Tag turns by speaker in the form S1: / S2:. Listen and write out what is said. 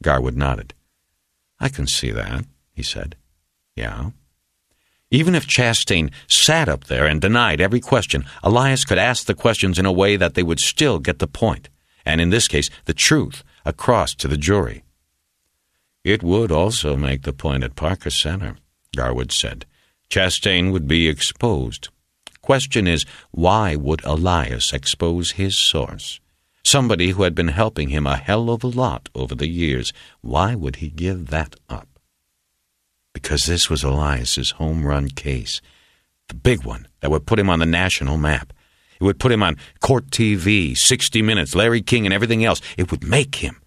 S1: Garwood nodded. "I can see that," he said. "Yeah." Even if Chastain sat up there and denied every question, Elias could ask the questions in a way that they would still get the point, and in this case, the truth, across to the jury. "It would also make the point at Parker Center," Garwood said. "Chastain would be exposed. Question is, why would Elias expose his source? Somebody who had been helping him a hell of a lot over the years. Why would he give that up? Because this was Elias's home run case. The big one that would put him on the national map. It would put him on Court TV, 60 Minutes, Larry King, and everything else. It would make him.